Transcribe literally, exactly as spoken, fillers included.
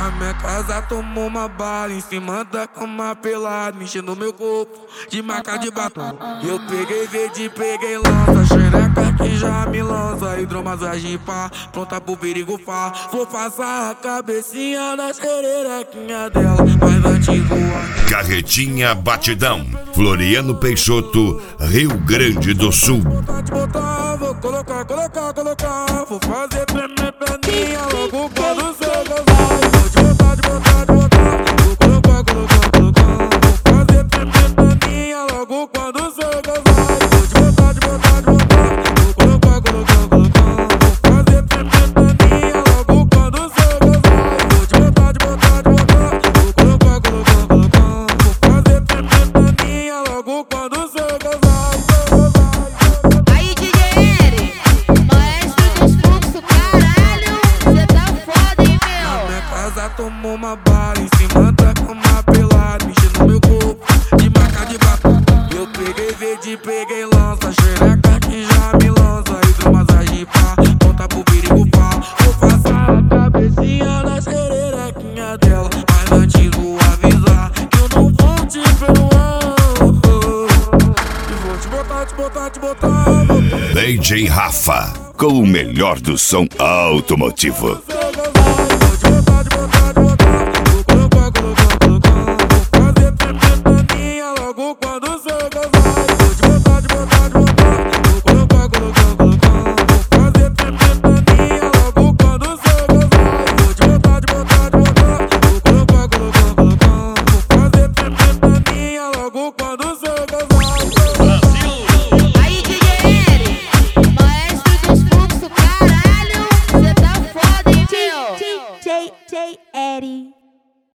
Na minha casa tomou uma bala, em cima da cama pelado, mexendo meu corpo de marca de batom. Eu peguei verde, peguei lança, xereca que já me lança, hidromassagem pá, pronta pro perigo pá. Vou passar a cabecinha na xerequinha dela, mais antigo. Carretinha Batidão, Floriano Peixoto, Rio Grande do Sul. Vou colocar, colocar, colocar, vou fazer tremer perninha logo quando você gozar. Vou te botar, te botar, te botar, vou colocar, colocar, colocar, vou fazer tremer perninha logo quando você gozar. Vou te botar, te botar, te botar, vou colocar, colocar, colocar, vou fazer tremer perninha logo quando você gozar. Vou te botar, te botar, te botar, vou colocar, colocar, colocar, vou fazer tremer perninha logo quando você gozar. Tomou uma bala em cima da cama pelado, mexendo meu corpo de marca de batom. Eu peguei verde, peguei lança, xereca que já me lança, hidromassagem pá, pronta pro perigo pá. Vou passar a cabecinha na xerequinha dela, mas antes vou avisar que eu não vou te perdoar. E vou te botar, te botar, te botar, botar. D J Rafa, com o melhor do som automotivo. J J Eddie.